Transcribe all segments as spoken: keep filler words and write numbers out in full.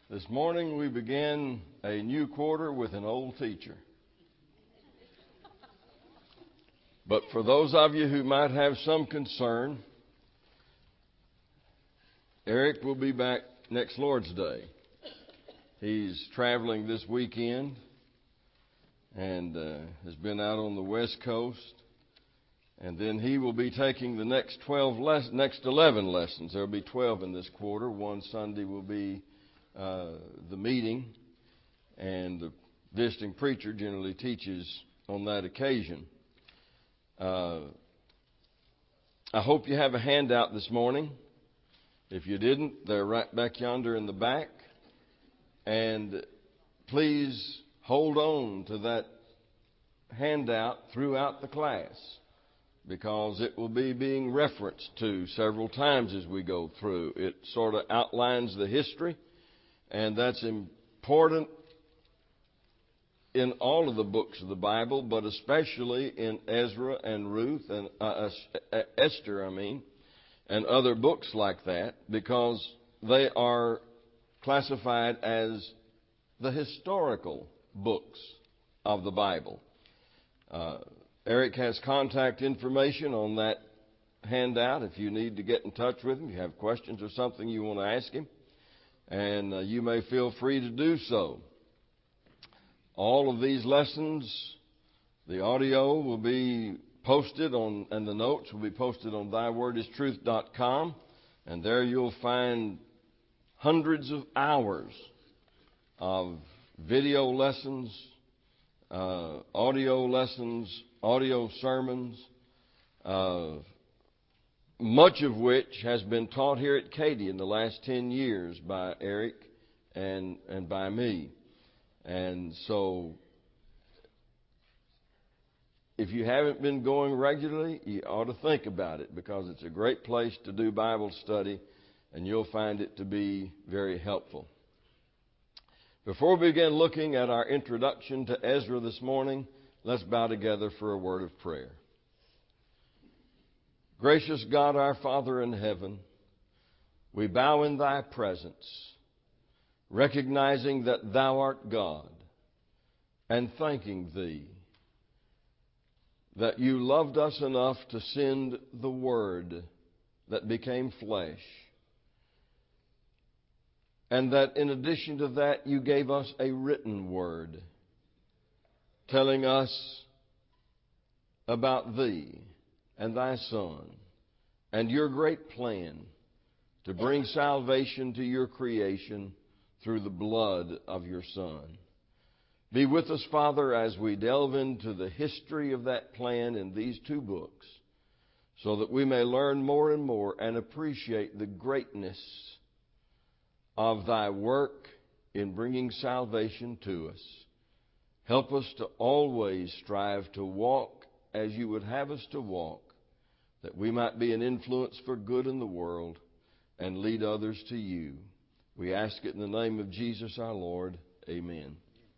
This morning we begin a new quarter with an old teacher. But for those of you who might have some concern, Eric will be back next Lord's Day. He's traveling this weekend and uh, has been out on the West Coast. And then he will be taking the next twelve les- next eleven lessons. There will be twelve in this quarter. One Sunday will be uh, the meeting, and the visiting preacher generally teaches on that occasion. Uh, I hope you have a handout this morning. If you didn't, they're right back yonder in the back. And please hold on to that handout throughout the class, because it will be being referenced to several times as we go through. It sort of outlines the history, and that's important in all of the books of the Bible, but especially in Ezra and Ruth and uh, uh, Esther, I mean, and other books like that, because they are classified as the historical books of the Bible. Uh, Eric has contact information on that handout if you need to get in touch with him, if you have questions or something you want to ask him, and uh, you may feel free to do so. All of these lessons, the audio will be posted on, and the notes will be posted on thy word is truth dot com, and there you'll find hundreds of hours of video lessons, uh, audio lessons, audio sermons, uh, much of which has been taught here at Katy in the last ten years by Eric and, and by me. And so, if you haven't been going regularly, you ought to think about it, because it's a great place to do Bible study, and you'll find it to be very helpful. Before we begin looking at our introduction to Ezra this morning, let's bow together for a word of prayer. Gracious God, our Father in heaven, we bow in thy presence, recognizing that thou art God, and thanking thee that you loved us enough to send the Word that became flesh, and that in addition to that you gave us a written Word telling us about thee and thy Son and your great plan to bring salvation to your creation through the blood of your Son. Be with us, Father, as we delve into the history of that plan in these two books, so that we may learn more and more and appreciate the greatness of thy work in bringing salvation to us. Help us to always strive to walk as you would have us to walk, that we might be an influence for good in the world and lead others to you. We ask it in the name of Jesus our Lord. Amen.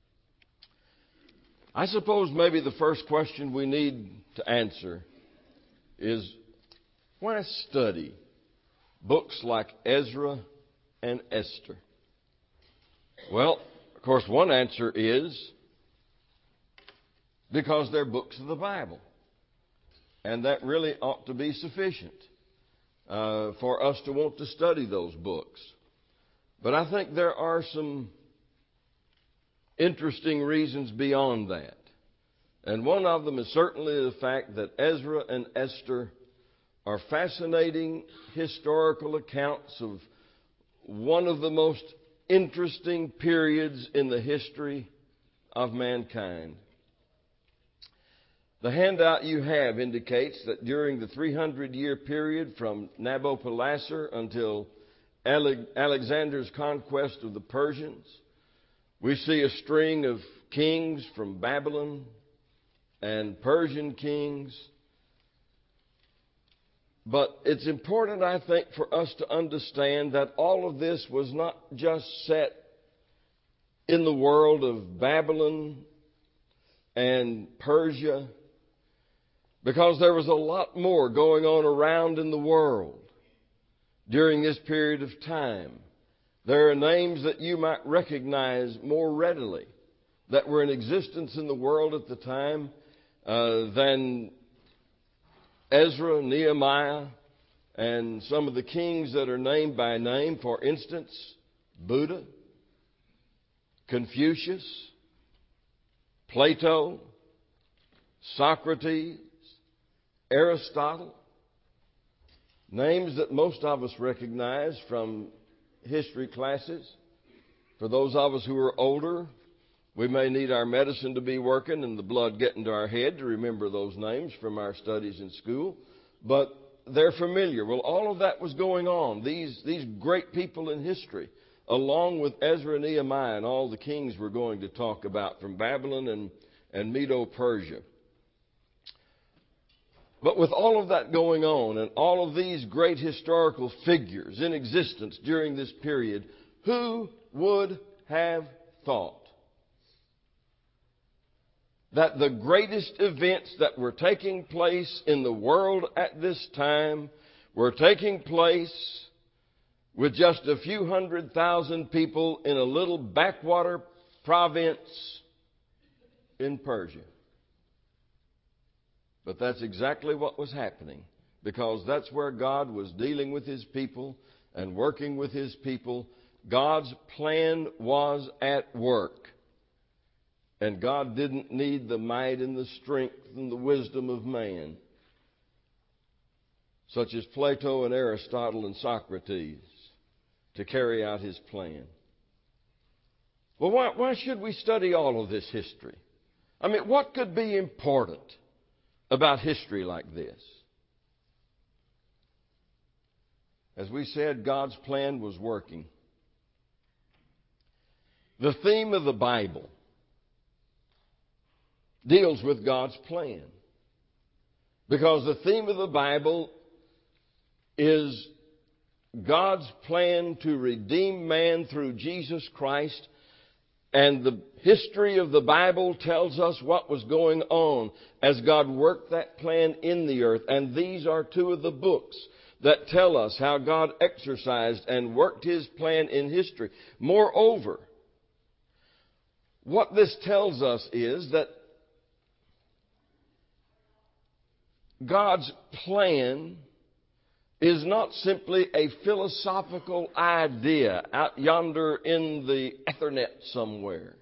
I suppose maybe the first question we need to answer is, why study books like Ezra and Esther? Well, of course, one answer is because they're books of the Bible. And that really ought to be sufficient uh, for us to want to study those books. But I think there are some interesting reasons beyond that. And one of them is certainly the fact that Ezra and Esther are fascinating historical accounts of one of the most interesting periods in the history of mankind. The handout you have indicates that during the three hundred year period from Nabopolassar until Alexander's conquest of the Persians, we see a string of kings from Babylon and Persian kings. But it's important, I think, for us to understand that all of this was not just set in the world of Babylon and Persia, because there was a lot more going on around in the world during this period of time There are names that you might recognize more readily that were in existence in the world at the time uh, than Ezra, Nehemiah, and some of the kings that are named by name. For instance, Buddha, Confucius, Plato, Socrates, Aristotle. Names that most of us recognize from history classes. For those of us who are older, we may need our medicine to be working and the blood getting to our head to remember those names from our studies in school. But they're familiar. Well, all of that was going on. These, these great people in history, along with Ezra and Nehemiah and all the kings we're going to talk about from Babylon and, and Medo-Persia. But with all of that going on and all of these great historical figures in existence during this period, who would have thought that the greatest events that were taking place in the world at this time were taking place with just a few hundred thousand people in a little backwater province in Persia? But that's exactly what was happening, because that's where God was dealing with His people and working with His people. God's plan was at work. And God didn't need the might and the strength and the wisdom of man, such as Plato and Aristotle and Socrates, to carry out His plan. Well, why, why should we study all of this history? I mean, what could be important about history like this? As we said, God's plan was working. The theme of the Bible deals with God's plan, because the theme of the Bible is God's plan to redeem man through Jesus Christ. And the history of the Bible tells us what was going on as God worked that plan in the earth. And these are two of the books that tell us how God exercised and worked His plan in history. Moreover, what this tells us is that God's plan is not simply a philosophical idea out yonder in the Ethernet somewhere.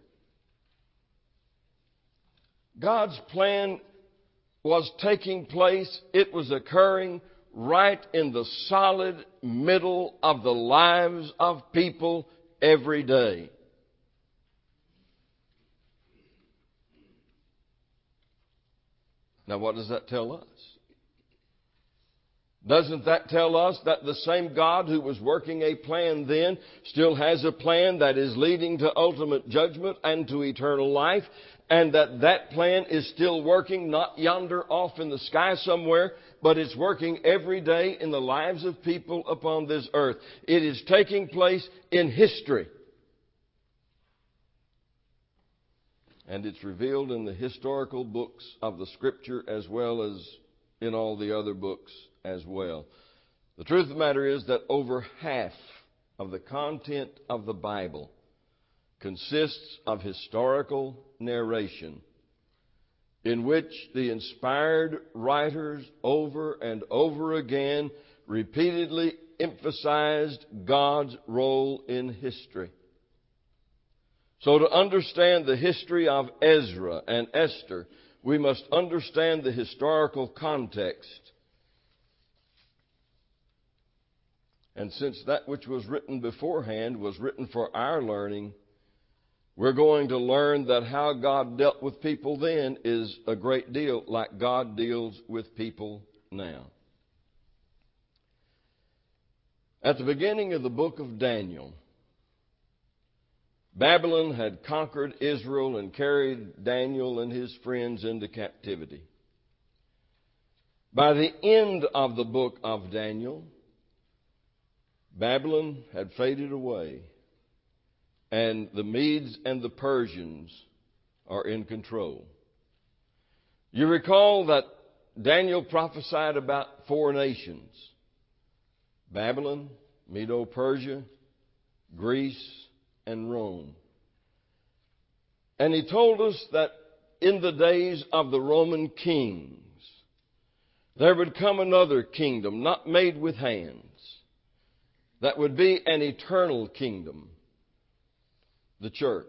God's plan was taking place, it was occurring right in the solid middle of the lives of people every day. Now, what does that tell us? Doesn't that tell us that the same God who was working a plan then still has a plan that is leading to ultimate judgment and to eternal life, and that that plan is still working not yonder off in the sky somewhere, but it's working every day in the lives of people upon this earth? It is taking place in history. And it's revealed in the historical books of the Scripture as well as in all the other books as well. The truth of the matter is that over half of the content of the Bible consists of historical narration in which the inspired writers over and over again repeatedly emphasized God's role in history. So to understand the history of Ezra and Esther, we must understand the historical context. And since that which was written beforehand was written for our learning, we're going to learn that how God dealt with people then is a great deal like God deals with people now. At the beginning of the book of Daniel, Babylon had conquered Israel and carried Daniel and his friends into captivity. By the end of the book of Daniel, Babylon had faded away, and the Medes and the Persians are in control. You recall that Daniel prophesied about four nations: Babylon, Medo-Persia, Greece, and Rome. And he told us that in the days of the Roman kings, there would come another kingdom, not made with hands, that would be an eternal kingdom, the church.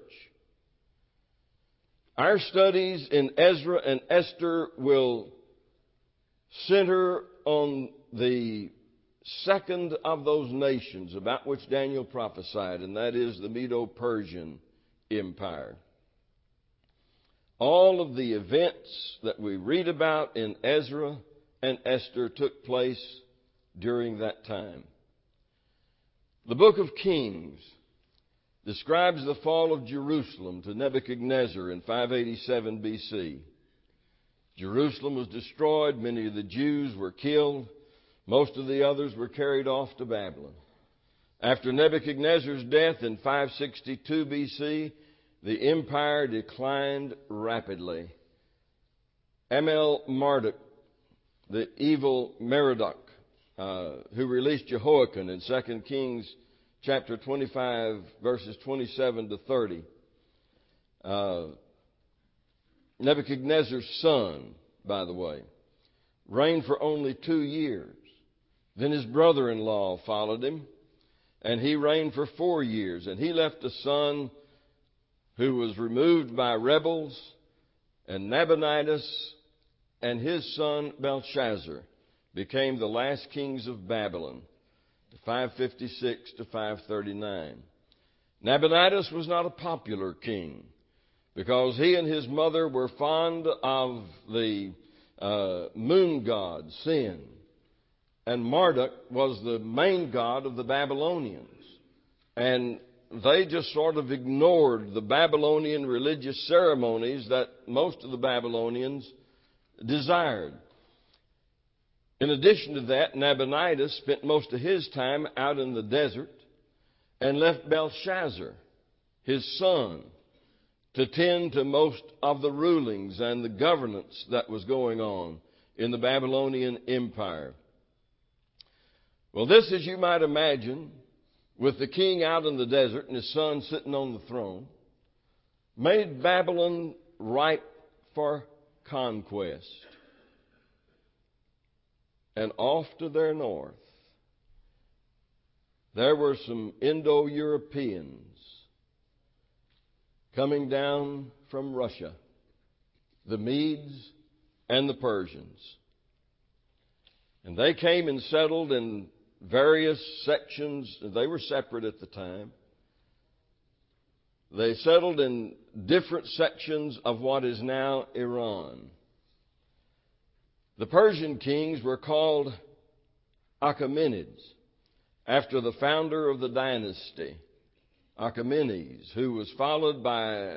Our studies in Ezra and Esther will center on the second of those nations about which Daniel prophesied, and that is the Medo-Persian Empire. All of the events that we read about in Ezra and Esther took place during that time. The book of Kings describes the fall of Jerusalem to Nebuchadnezzar in five eighty-seven B C. Jerusalem was destroyed. Many of the Jews were killed. Most of the others were carried off to Babylon. After Nebuchadnezzar's death in five sixty-two B C, the empire declined rapidly. Amel-Marduk, the evil Merodach, uh, who released Jehoiakim in Second Kings chapter twenty-five, verses twenty-seven to thirty. Uh, Nebuchadnezzar's son, by the way, reigned for only two years. Then his brother-in-law followed him, and he reigned for four years. And he left a son who was removed by rebels, and Nabonidus and his son Belshazzar became the last kings of Babylon, five fifty-six to five thirty-nine. Nabonidus was not a popular king because he and his mother were fond of the uh, moon god, Sin. And Marduk was the main god of the Babylonians. And they just sort of ignored the Babylonian religious ceremonies that most of the Babylonians desired. In addition to that, Nabonidus spent most of his time out in the desert and left Belshazzar, his son, to tend to most of the rulings and the governance that was going on in the Babylonian Empire. Well, this, as you might imagine, with the king out in the desert and his son sitting on the throne, made Babylon ripe for conquest. And off to their north, there were some Indo-Europeans coming down from Russia, the Medes and the Persians. And they came and settled in various sections. They were separate at the time. They settled in different sections of what is now Iran. The Persian kings were called Achaemenids, after the founder of the dynasty, Achaemenes, who was followed by,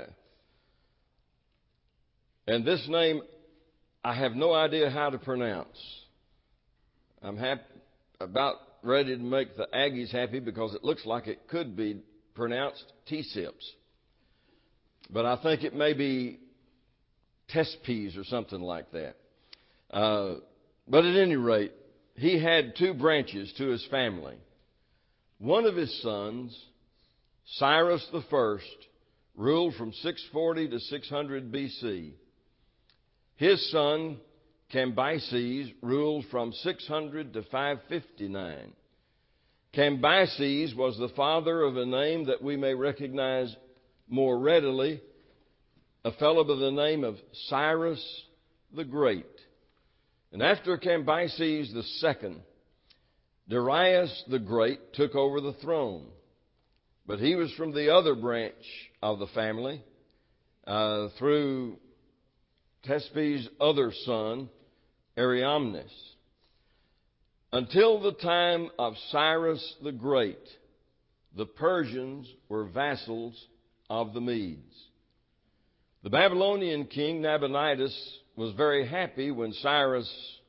and this name I have no idea how to pronounce. I'm happy, about ready to make the Aggies happy because it looks like it could be pronounced T-Sips. But I think it may be Tespes or something like that. Uh, but at any rate, he had two branches to his family. One of his sons, Cyrus the First, ruled from six forty to six hundred B C. His son, Cambyses, ruled from six hundred to five fifty-nine. Cambyses was the father of a name that we may recognize more readily, a fellow by the name of Cyrus the Great. And after Cambyses the Second, Darius the Great took over the throne. But he was from the other branch of the family, uh, through Tespes' other son, Ariamnes. Until the time of Cyrus the Great, the Persians were vassals of the Medes. The Babylonian king Nabonidus was very happy when Cyrus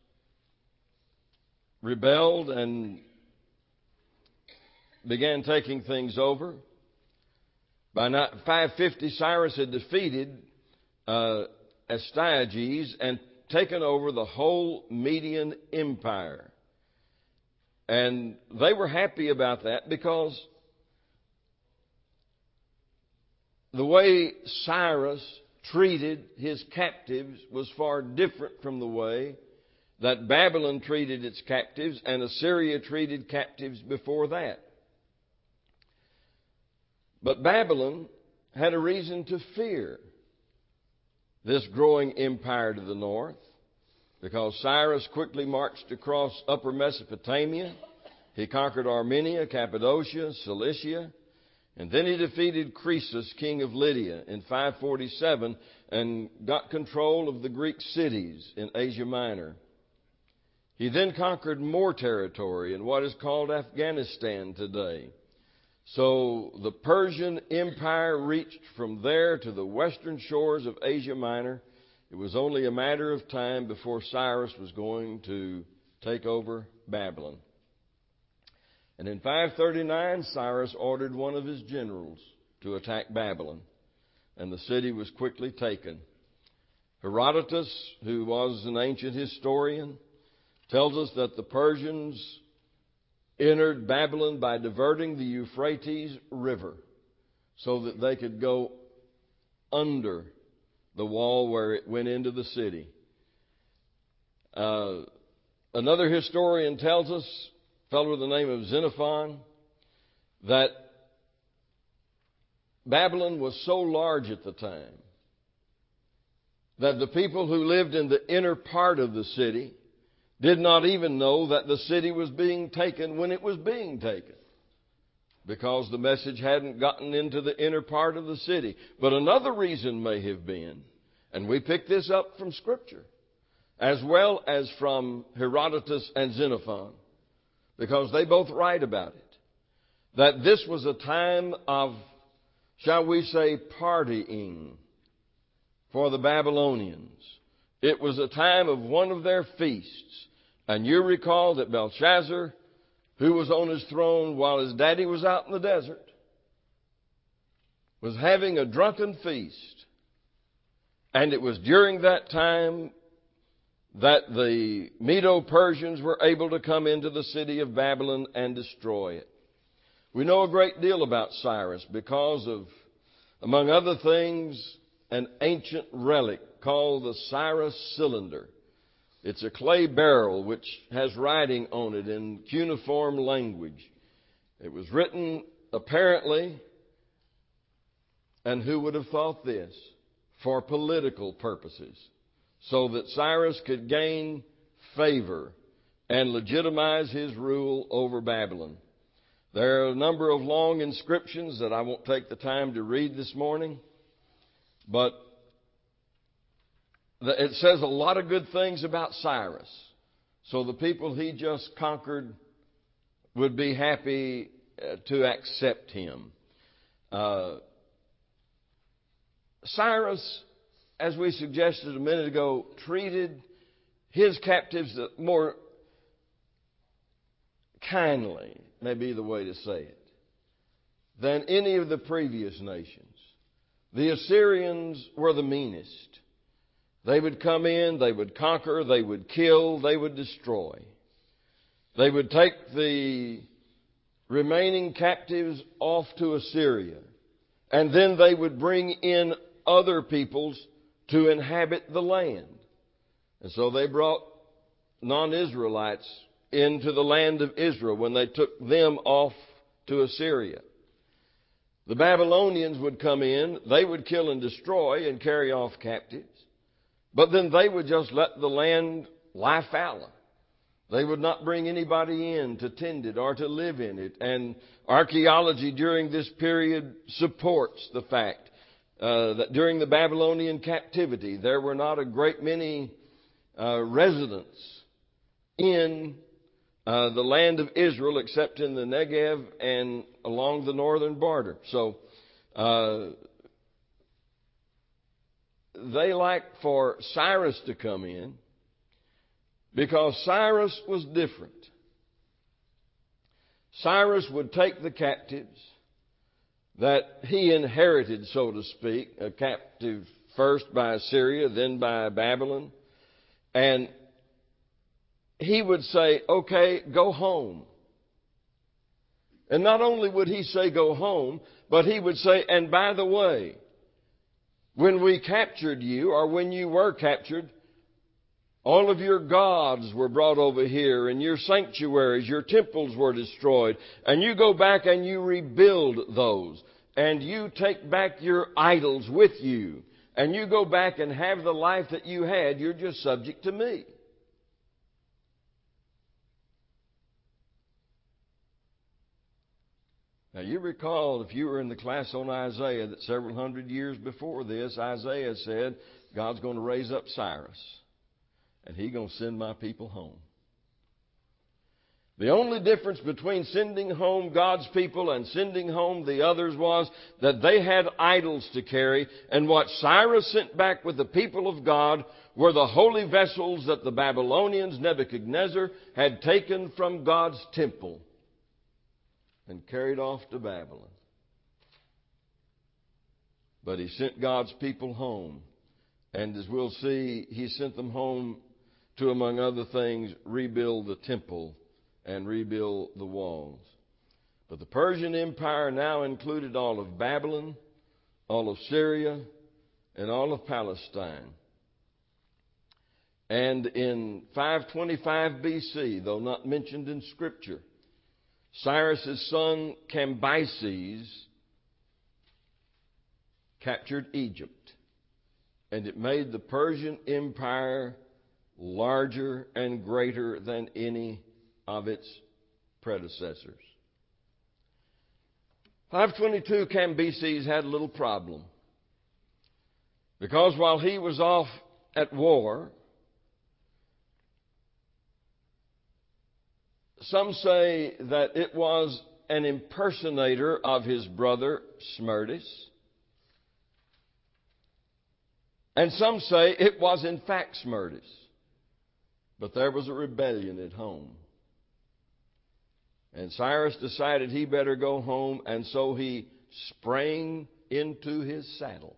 rebelled and began taking things over. By five fifty, Cyrus had defeated uh, Astyages and taken over the whole Median Empire. And they were happy about that because the way Cyrus treated his captives was far different from the way that Babylon treated its captives and Assyria treated captives before that. But Babylon had a reason to fear this growing empire to the north, because Cyrus quickly marched across upper Mesopotamia. He conquered Armenia, Cappadocia, Cilicia, and then he defeated Croesus, king of Lydia, in five forty-seven and got control of the Greek cities in Asia Minor. He then conquered more territory in what is called Afghanistan today. So the Persian Empire reached from there to the western shores of Asia Minor. It was only a matter of time before Cyrus was going to take over Babylon. And in five thirty-nine, Cyrus ordered one of his generals to attack Babylon, and the city was quickly taken. Herodotus, who was an ancient historian, tells us that the Persians entered Babylon by diverting the Euphrates River so that they could go under the wall where it went into the city. Uh, another historian tells us, a fellow by the name of Xenophon, that Babylon was so large at the time that the people who lived in the inner part of the city did not even know that the city was being taken when it was being taken, because the message hadn't gotten into the inner part of the city. But another reason may have been, and we pick this up from Scripture, as well as from Herodotus and Xenophon, because they both write about it, that this was a time of, shall we say, partying for the Babylonians. It was a time of one of their feasts. And you recall that Belshazzar, who was on his throne while his daddy was out in the desert, was having a drunken feast. And it was during that time that the Medo-Persians were able to come into the city of Babylon and destroy it. We know a great deal about Cyrus because of, among other things, an ancient relic called the Cyrus cylinder. It's a clay barrel which has writing on it in cuneiform language. It was written apparently, and who would have thought this, for political purposes, so that Cyrus could gain favor and legitimize his rule over Babylon. There are a number of long inscriptions that I won't take the time to read this morning, but it says a lot of good things about Cyrus. So the people he just conquered would be happy to accept him. Uh, Cyrus, as we suggested a minute ago, treated his captives more kindly, may be the way to say it, than any of the previous nations. The Assyrians were the meanest. They would come in, they would conquer, they would kill, they would destroy. They would take the remaining captives off to Assyria, and then they would bring in other peoples to inhabit the land. And so they brought non-Israelites into the land of Israel when they took them off to Assyria. The Babylonians would come in, they would kill and destroy and carry off captives. But then they would just let the land lie fallow. They would not bring anybody in to tend it or to live in it. And archaeology during this period supports the fact uh, that during the Babylonian captivity, there were not a great many uh, residents in uh, the land of Israel except in the Negev and along the northern border. So, uh, they liked for Cyrus to come in because Cyrus was different. Cyrus would take the captives that he inherited, so to speak, a captive first by Assyria, then by Babylon, and he would say, okay, go home. And not only would he say go home, but he would say, and by the way, When we captured you, or when you were captured, all of your gods were brought over here, and your sanctuaries, your temples were destroyed. And you go back and you rebuild those. And you take back your idols with you. And you go back and have the life that you had. You're just subject to me. Now you recall, if you were in the class on Isaiah, that several hundred years before this, Isaiah said, God's going to raise up Cyrus. And He's going to send my people home. The only difference between sending home God's people and sending home the others was that they had idols to carry, and what Cyrus sent back with the people of God were the holy vessels that the Babylonians, Nebuchadnezzar, had taken from God's temple and carried off to Babylon. But He sent God's people home, and as we'll see, He sent them home to, among other things, rebuild the temple and rebuild the walls. But the Persian Empire now included all of Babylon, all of Syria, and all of Palestine. And in five twenty-five B C, though not mentioned in Scripture, Cyrus's son Cambyses captured Egypt. And it made the Persian Empire larger and greater than any of its predecessors. five twenty-two Cambyses had a little problem. Because while he was off at war, some say that it was an impersonator of his brother Smerdis. And some say it was in fact Smerdis. But there was a rebellion at home. And Cyrus decided he better go home, and so he sprang into his saddle.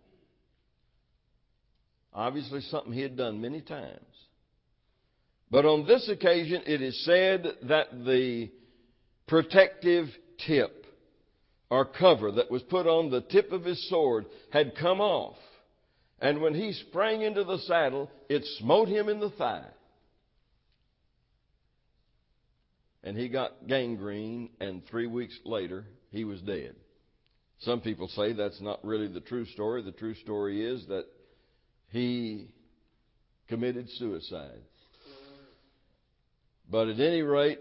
Obviously something he had done many times. But on this occasion, it is said that the protective tip or cover that was put on the tip of his sword had come off. And when he sprang into the saddle, it smote him in the thigh. And he got gangrene, and three weeks later, he was dead. Some people say that's not really the true story. The true story is that he committed suicide. But at any rate,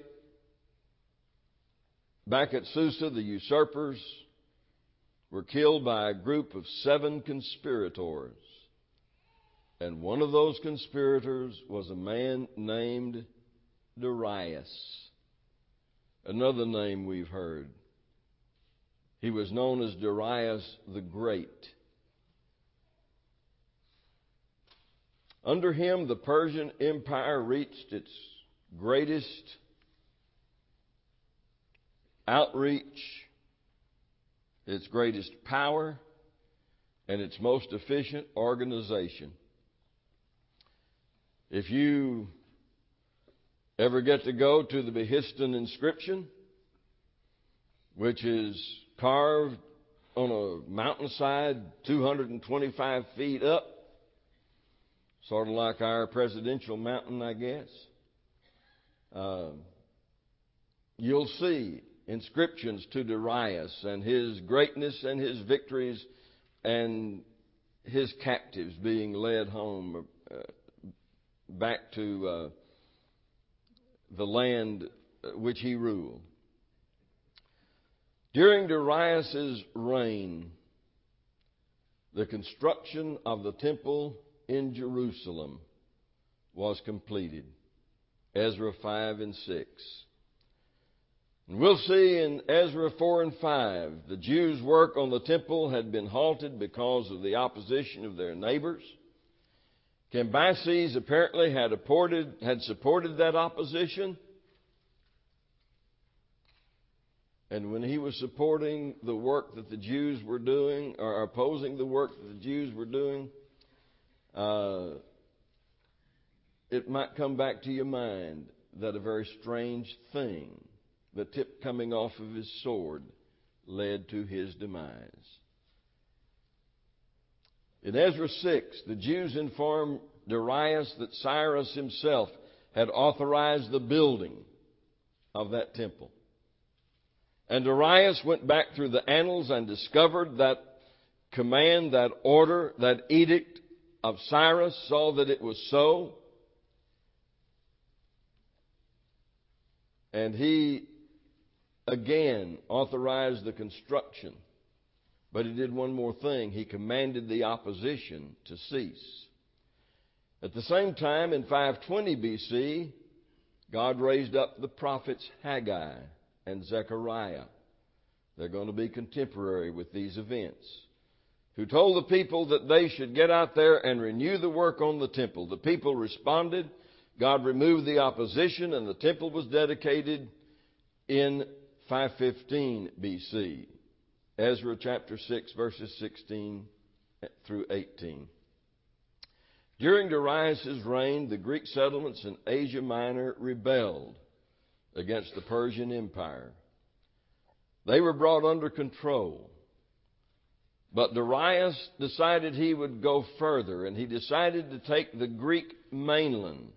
back at Susa, the usurpers were killed by a group of seven conspirators. And one of those conspirators was a man named Darius. Another name we've heard. He was known as Darius the Great. Under him, the Persian Empire reached its greatest outreach, its greatest power, and its most efficient organization. If you ever get to go to the Behistun inscription, which is carved on a mountainside two hundred twenty-five feet up, sort of like our presidential mountain, I guess, uh, you'll see inscriptions to Darius and his greatness and his victories and his captives being led home uh, back to uh, the land which he ruled. During Darius's reign, the construction of the temple in Jerusalem was completed. Ezra five and six. And we'll see in Ezra four and five, the Jews' work on the temple had been halted because of the opposition of their neighbors. Cambyses apparently had supported, had supported that opposition. And when he was supporting the work that the Jews were doing, or opposing the work that the Jews were doing, uh, it might come back to your mind that a very strange thing, the tip coming off of his sword, led to his demise. In Ezra six, the Jews informed Darius that Cyrus himself had authorized the building of that temple. And Darius went back through the annals and discovered that command, that order, that edict of Cyrus, saw that it was so. And he again authorized the construction. But he did one more thing. He commanded the opposition to cease. At the same time, in five twenty B C, God raised up the prophets Haggai and Zechariah. They're going to be contemporary with these events, who told the people that they should get out there and renew the work on the temple. The people responded. God removed the opposition, and the temple was dedicated in five fifteen B C. Ezra chapter six, verses sixteen through eighteen. During Darius' reign, the Greek settlements in Asia Minor rebelled against the Persian Empire. They were brought under control. But Darius decided he would go further, and he decided to take the Greek mainland.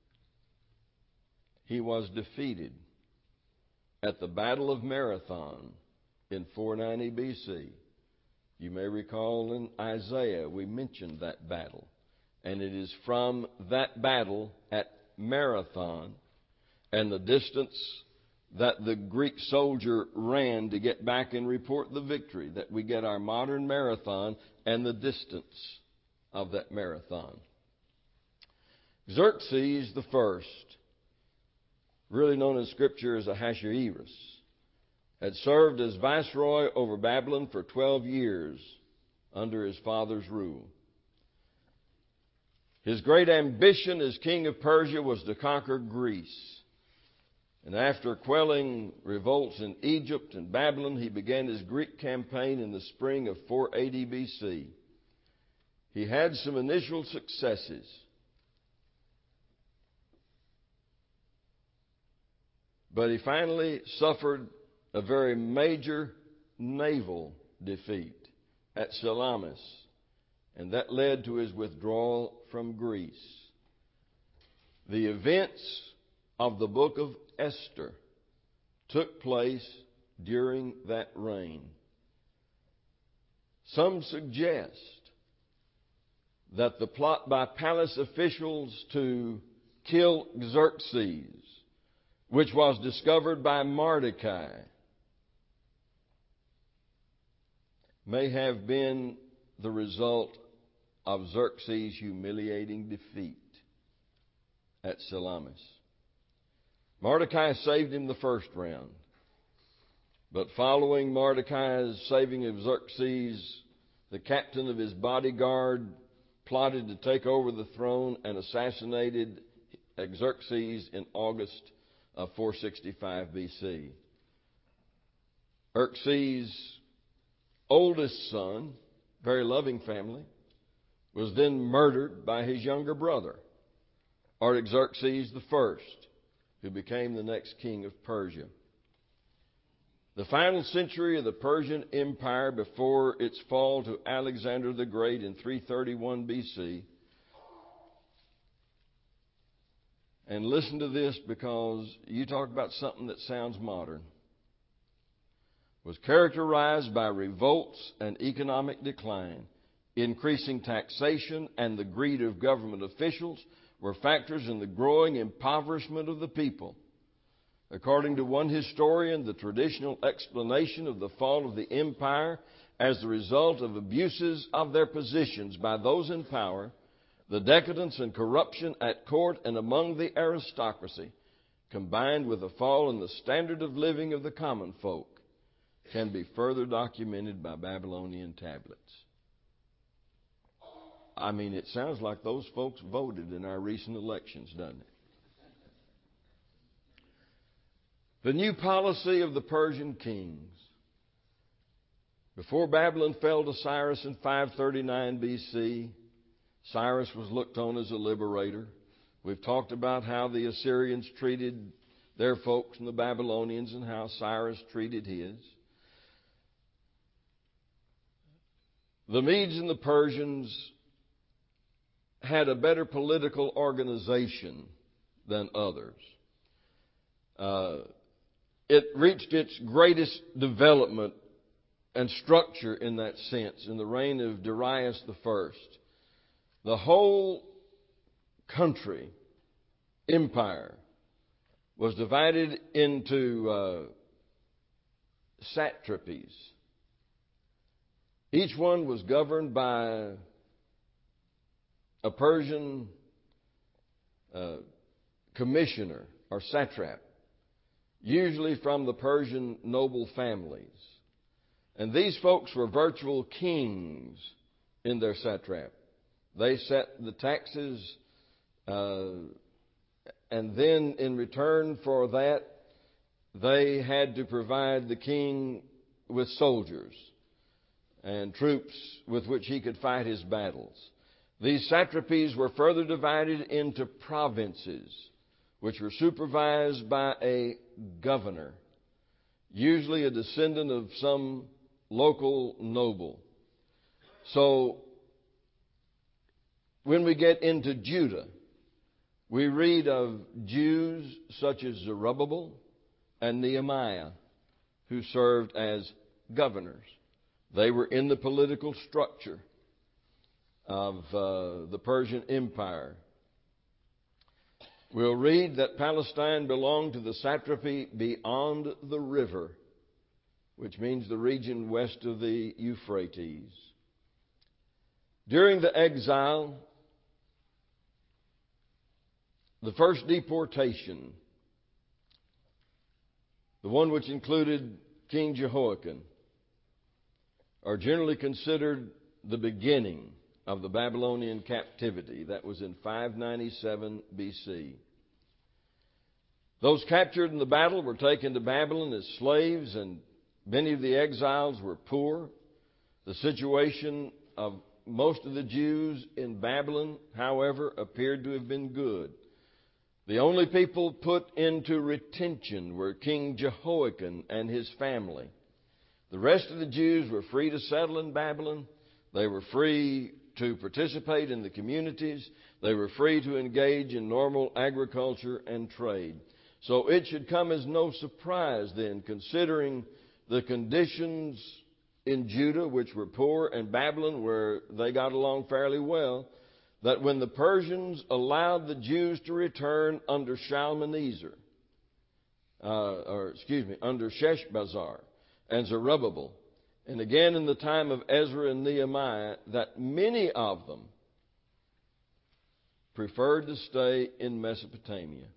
He was defeated at the Battle of Marathon in four ninety B C. You may recall in Isaiah we mentioned that battle. And it is from that battle at Marathon and the distance that the Greek soldier ran to get back and report the victory that we get our modern marathon and the distance of that marathon. Xerxes the First, really known in Scripture as Ahasuerus, had served as viceroy over Babylon for twelve years under his father's rule. His great ambition as king of Persia was to conquer Greece. And after quelling revolts in Egypt and Babylon, he began his Greek campaign in the spring of four eighty B C. He had some initial successes. But he finally suffered a very major naval defeat at Salamis, and that led to his withdrawal from Greece. The events of the book of Esther took place during that reign. Some suggest that the plot by palace officials to kill Xerxes, which was discovered by Mordecai, may have been the result of Xerxes' humiliating defeat at Salamis. Mordecai saved him the first round. But following Mordecai's saving of Xerxes, the captain of his bodyguard plotted to take over the throne and assassinated Xerxes in August of four sixty-five B C. Xerxes' oldest son, very loving family, was then murdered by his younger brother, Artaxerxes the First, who became the next king of Persia. The final century of the Persian Empire before its fall to Alexander the Great in three thirty-one B C. And listen to this, because you talk about something that sounds modern. Was characterized by revolts and economic decline. Increasing taxation and the greed of government officials were factors in the growing impoverishment of the people. According to one historian, the traditional explanation of the fall of the empire as the result of abuses of their positions by those in power, the decadence and corruption at court and among the aristocracy, combined with a fall in the standard of living of the common folk, can be further documented by Babylonian tablets. I mean, it sounds like those folks voted in our recent elections, doesn't it? The new policy of the Persian kings. Before Babylon fell to Cyrus in five thirty-nine B C, Cyrus was looked on as a liberator. We've talked about how the Assyrians treated their folks and the Babylonians and how Cyrus treated his. The Medes and the Persians had a better political organization than others. Uh, it reached its greatest development and structure in that sense in the reign of Darius the First. The whole country, empire, was divided into uh, satrapies. Each one was governed by a Persian uh, commissioner or satrap, usually from the Persian noble families. And these folks were virtual kings in their satrap. They set the taxes, uh, and then in return for that, they had to provide the king with soldiers and troops with which he could fight his battles. These satrapies were further divided into provinces, which were supervised by a governor, usually a descendant of some local noble. So, when we get into Judah, we read of Jews such as Zerubbabel and Nehemiah, who served as governors. They were in the political structure of uh, the Persian Empire. We'll read that Palestine belonged to the satrapy beyond the river, which means the region west of the Euphrates. During the exile, the first deportation, the one which included King Jehoiakim, are generally considered the beginning of the Babylonian captivity. That was in five ninety-seven B C. Those captured in the battle were taken to Babylon as slaves, and many of the exiles were poor. The situation of most of the Jews in Babylon, however, appeared to have been good. The only people put into retention were King Jehoiakim and his family. The rest of the Jews were free to settle in Babylon. They were free to participate in the communities. They were free to engage in normal agriculture and trade. So it should come as no surprise then, considering the conditions in Judah, which were poor, and Babylon, where they got along fairly well, that when the Persians allowed the Jews to return under Shalmaneser, uh, or excuse me, under Sheshbazzar and Zerubbabel, and again in the time of Ezra and Nehemiah, that many of them preferred to stay in Mesopotamia.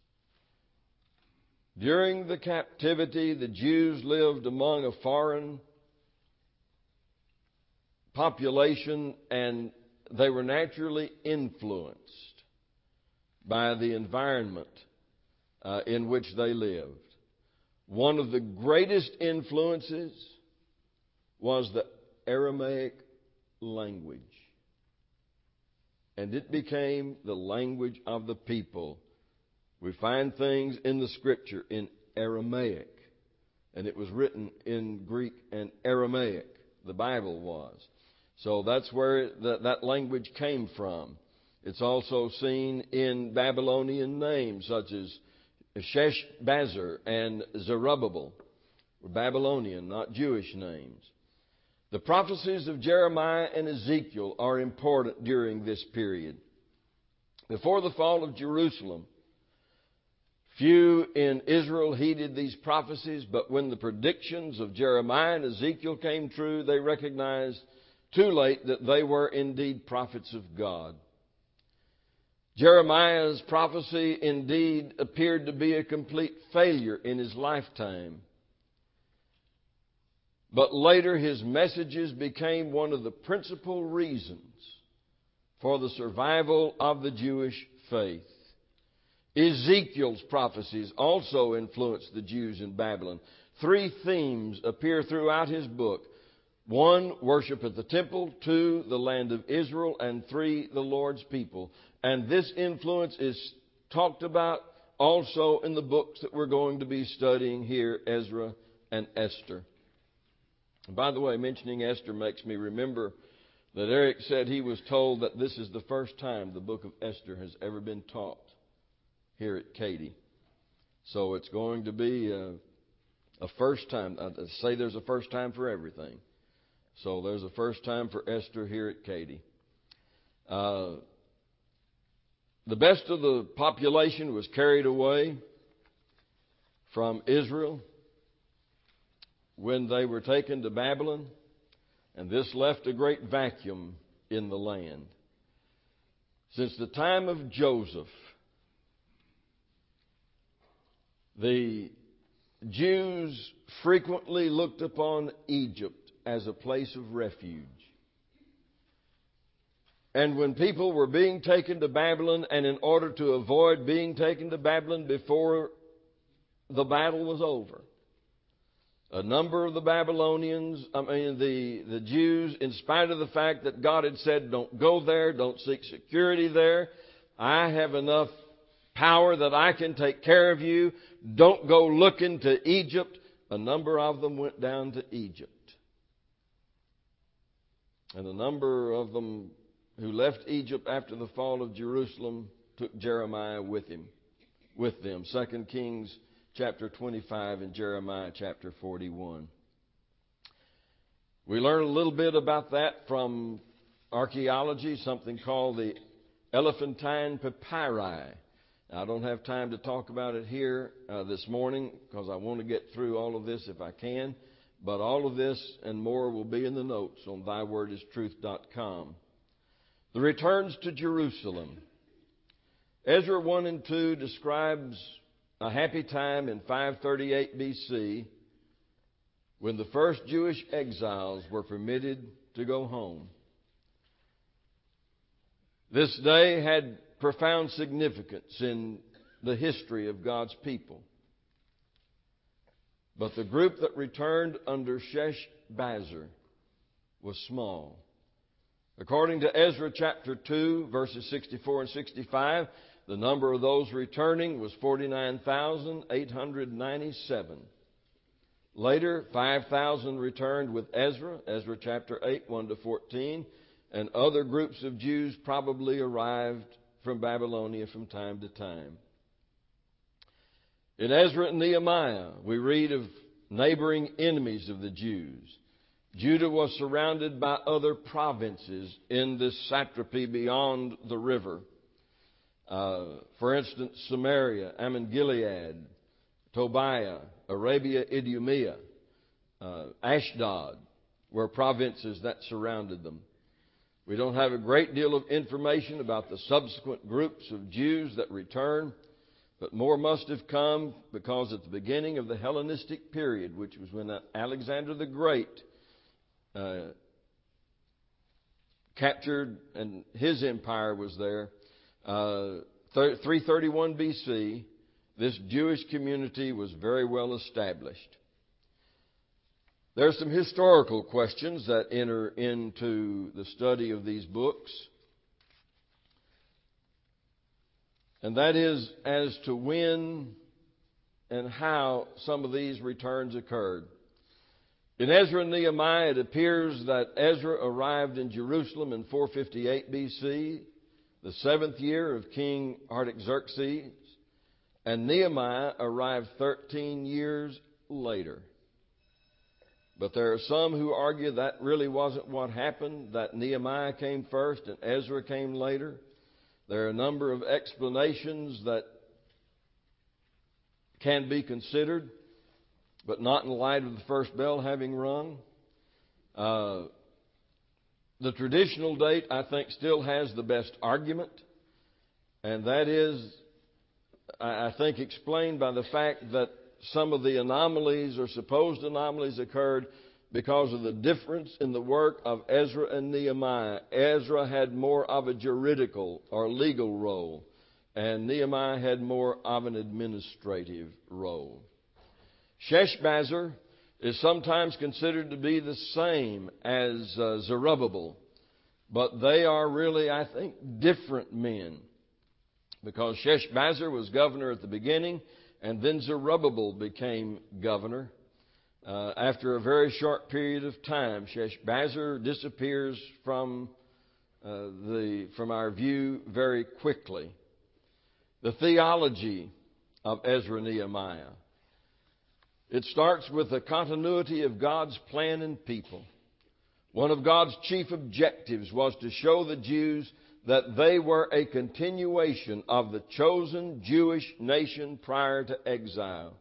During the captivity, the Jews lived among a foreign population, and they were naturally influenced by the environment uh, in which they lived. One of the greatest influences was the Aramaic language, and it became the language of the people. We find things in the Scripture in Aramaic, and it was written in Greek and Aramaic. The Bible was. So that's where that, that language came from. It's also seen in Babylonian names such as Sheshbazzar and Zerubbabel, Babylonian, not Jewish names. The prophecies of Jeremiah and Ezekiel are important during this period. Before the fall of Jerusalem, few in Israel heeded these prophecies, but when the predictions of Jeremiah and Ezekiel came true, they recognized too late that they were indeed prophets of God. Jeremiah's prophecy indeed appeared to be a complete failure in his lifetime. But later his messages became one of the principal reasons for the survival of the Jewish faith. Ezekiel's prophecies also influenced the Jews in Babylon. Three themes appear throughout his book. One, worship at the temple. Two, the land of Israel. And three, the Lord's people. And this influence is talked about also in the books that we're going to be studying here, Ezra and Esther. And by the way, mentioning Esther makes me remember that Eric said he was told that this is the first time the book of Esther has ever been taught here at Katy. So it's going to be a, a first time. I say there's a first time for everything. So there's a first time for Esther here at Katy. Uh, the best of the population was carried away from Israel when they were taken to Babylon, and this left a great vacuum in the land. Since the time of Joseph, the Jews frequently looked upon Egypt as a place of refuge. And when people were being taken to Babylon, and in order to avoid being taken to Babylon before the battle was over, a number of the Babylonians, I mean the, the Jews, in spite of the fact that God had said, don't go there, don't seek security there, I have enough power that I can take care of you, don't go looking to Egypt. A number of them went down to Egypt. And a number of them who left Egypt after the fall of Jerusalem took Jeremiah with him, with them. Second Kings chapter twenty-five and Jeremiah chapter forty-one. We learn a little bit about that from archaeology, something called the Elephantine Papyri. Now, I don't have time to talk about it here uh, this morning because I want to get through all of this if I can. But all of this and more will be in the notes on thy word is truth dot com. The returns to Jerusalem. Ezra one and two describes a happy time in five thirty-eight B C when the first Jewish exiles were permitted to go home. This day had profound significance in the history of God's people. But the group that returned under Sheshbazzar was small. According to Ezra chapter two, verses sixty-four and sixty-five, the number of those returning was forty-nine thousand eight hundred ninety-seven. Later, five thousand returned with Ezra, Ezra chapter eight, one to fourteen, and other groups of Jews probably arrived from Babylonia from time to time. In Ezra and Nehemiah, we read of neighboring enemies of the Jews. Judah was surrounded by other provinces in this satrapy beyond the river. Uh, for instance, Samaria, Ammon-Gilead, Tobiah, Arabia, Idumea, uh, Ashdod were provinces that surrounded them. We don't have a great deal of information about the subsequent groups of Jews that returned, but more must have come because at the beginning of the Hellenistic period, which was when Alexander the Great uh, captured and his empire was there, uh, three thirty-one B C, this Jewish community was very well established. There are some historical questions that enter into the study of these books. And that is as to when and how some of these returns occurred. In Ezra and Nehemiah, it appears that Ezra arrived in Jerusalem in four fifty-eight B C, the seventh year of King Artaxerxes, and Nehemiah arrived thirteen years later. But there are some who argue that really wasn't what happened, that Nehemiah came first and Ezra came later. There are a number of explanations that can be considered, but not in light of the first bell having rung. Uh, the traditional date, I think, still has the best argument, and that is, I think, explained by the fact that some of the anomalies or supposed anomalies occurred because of the difference in the work of Ezra and Nehemiah. Ezra had more of a juridical or legal role, and Nehemiah had more of an administrative role. Sheshbazzar is sometimes considered to be the same as uh, Zerubbabel, but they are really, I think, different men, because Sheshbazzar was governor at the beginning, and then Zerubbabel became governor. uh, after a very short period of time, Sheshbazzar disappears from uh, the from our view very quickly. The theology of Ezra Nehemiah. It starts with the continuity of God's plan and people. One of God's chief objectives was to show the Jews that they were a continuation of the chosen Jewish nation prior to exile.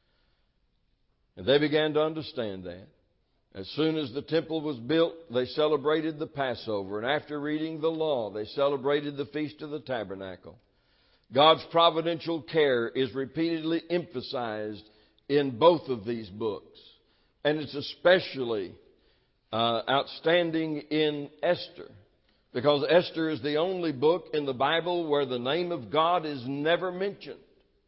And they began to understand that. As soon as the temple was built, they celebrated the Passover. And after reading the law, they celebrated the Feast of the Tabernacle. God's providential care is repeatedly emphasized in both of these books. And it's especially uh, outstanding in Esther, because Esther is the only book in the Bible where the name of God is never mentioned.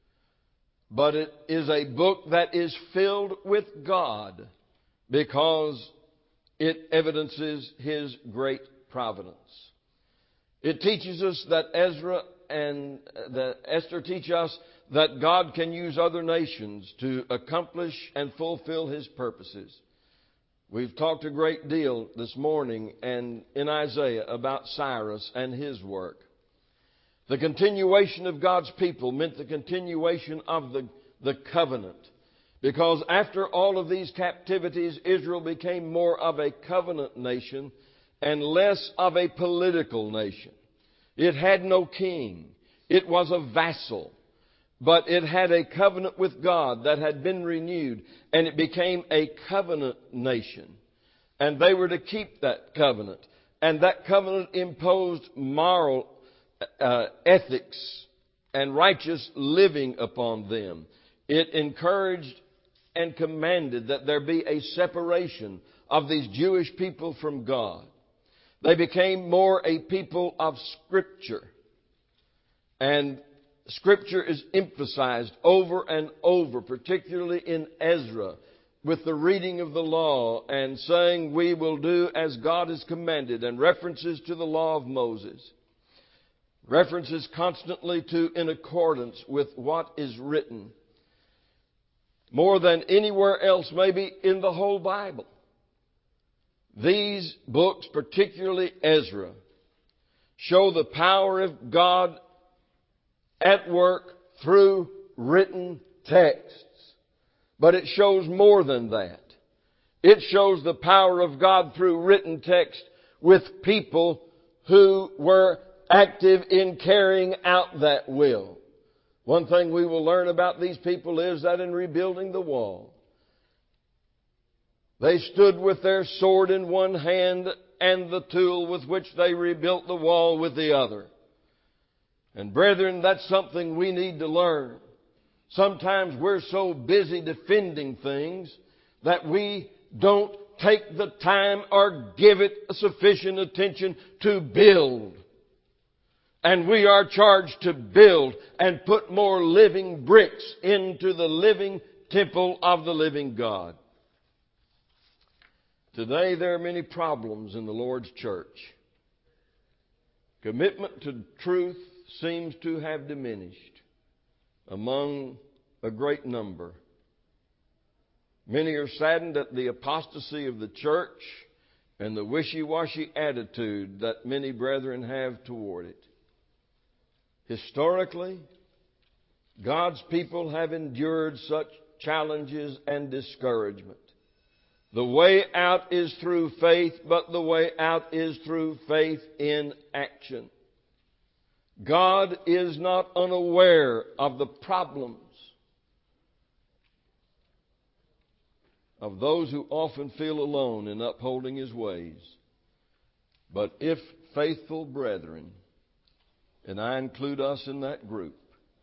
But it is a book that is filled with God because it evidences His great providence. It teaches us that Ezra and that Esther teach us that God can use other nations to accomplish and fulfill His purposes. We've talked a great deal this morning and in Isaiah about Cyrus and his work. The continuation of God's people meant the continuation of the, the covenant. Because after all of these captivities, Israel became more of a covenant nation and less of a political nation. It had no king. It was a vassal. But it had a covenant with God that had been renewed, and it became a covenant nation. And they were to keep that covenant. And that covenant imposed moral uh, ethics and righteous living upon them. It encouraged and commanded that there be a separation of these Jewish people from God. They became more a people of Scripture. And Scripture is emphasized over and over, particularly in Ezra, with the reading of the law and saying we will do as God has commanded, and references to the law of Moses. References constantly to in accordance with what is written. More than anywhere else, maybe in the whole Bible. These books, particularly Ezra, show the power of God at work through written texts. But it shows more than that. It shows the power of God through written text with people who were active in carrying out that will. One thing we will learn about these people is that in rebuilding the wall, they stood with their sword in one hand and the tool with which they rebuilt the wall with the other. And brethren, that's something we need to learn. Sometimes we're so busy defending things that we don't take the time or give it sufficient attention to build. And we are charged to build and put more living bricks into the living temple of the living God. Today there are many problems in the Lord's church. Commitment to truth seems to have diminished among a great number. Many are saddened at the apostasy of the church and the wishy-washy attitude that many brethren have toward it. Historically, God's people have endured such challenges and discouragement. The way out is through faith, but the way out is through faith in action. God is not unaware of the problems of those who often feel alone in upholding His ways. But if faithful brethren, and I include us in that group,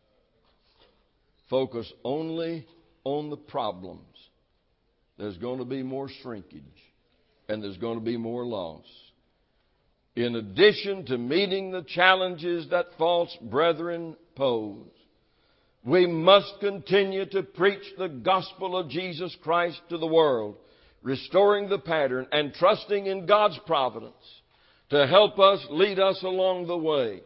focus only on the problems, there's going to be more shrinkage and there's going to be more loss. In addition to meeting the challenges that false brethren pose, we must continue to preach the gospel of Jesus Christ to the world, restoring the pattern and trusting in God's providence to help us, lead us along the way.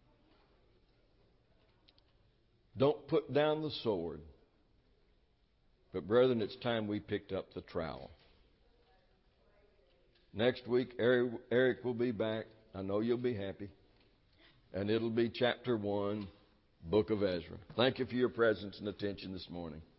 Don't put down the sword But brethren, it's time we picked up the trowel. Next week, Eric, Eric will be back. I know you'll be happy. And it'll be chapter one, book of Ezra. Thank you for your presence and attention this morning.